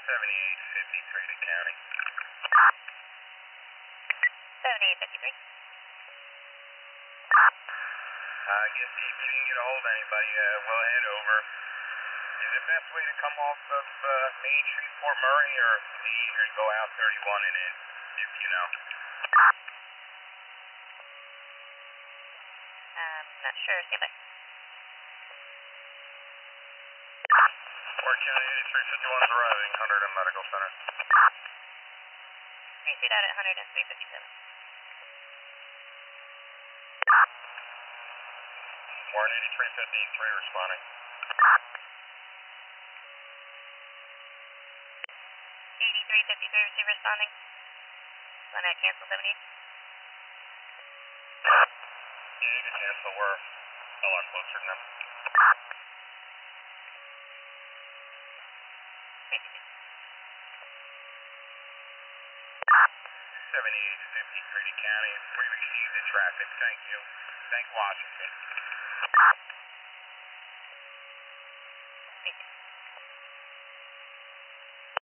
7853 to county. 7853. I guess if you didn't get a hold of anybody, we'll head over. Is the best way to come off of Main Street, Fort Murray, or is it easier to go out 31 and in, if you know? Not sure. Stand by. Orange County 8351 is arriving, 100 and Medical Center. Proceed out at 100 and 357. Warren 8353 responding. 8353 receive responding. Line out cancel 78. Yeah, you can cancel. We're a lot closer now. 7853 to county. We received the traffic. Thank you. Thank Washington. Thank you.